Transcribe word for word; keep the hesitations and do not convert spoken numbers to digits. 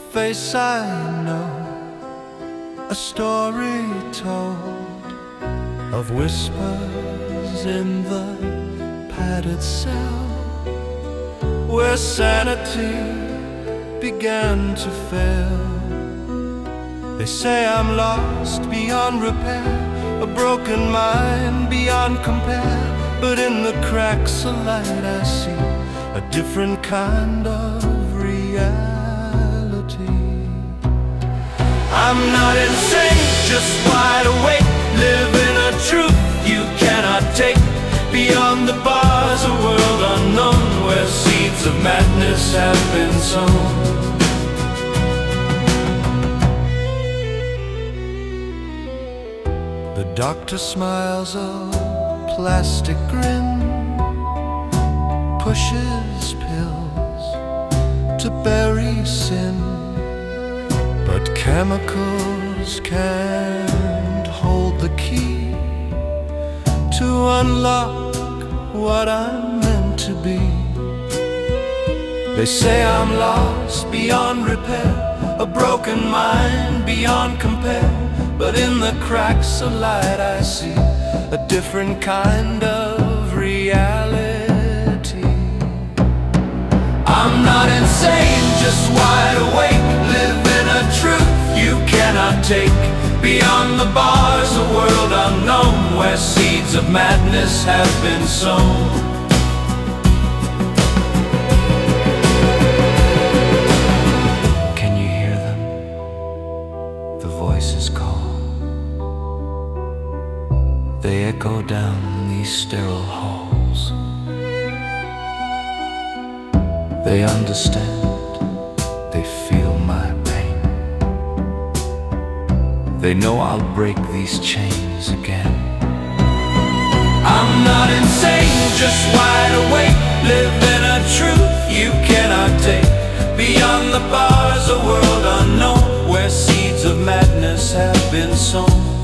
face I know, a story told of whispers in the padded cell, where sanity began to fail. They say I'm lost beyond repair, a broken mind beyond compare, but in the cracks of light I see a different kind of reality. I'm not insane, just wide awake, living a truth you cannot take. Beyond the bars, a world unknown, where seeds of madness have been sown. The doctor smiles a plastic grin, pushes pills to bury sin, but chemicals can't hold the key to unlock what I'm meant to be. They say I'm lost beyond repair, a broken mind beyond compare, but in the cracks of light I see a different kind of reality. I'm not insane, just wide awake, living a truth you cannot take. Beyond the bars, a world unknown, where seeds of madness have been sown. Can you hear them? The voices call. They echo down these sterile halls. They understand, they feel my pain. They know I'll break these chains again. I'm not insane, just wide awake, living a truth you cannot take. Beyond the bars, a world unknown, where seeds of madness have been sown.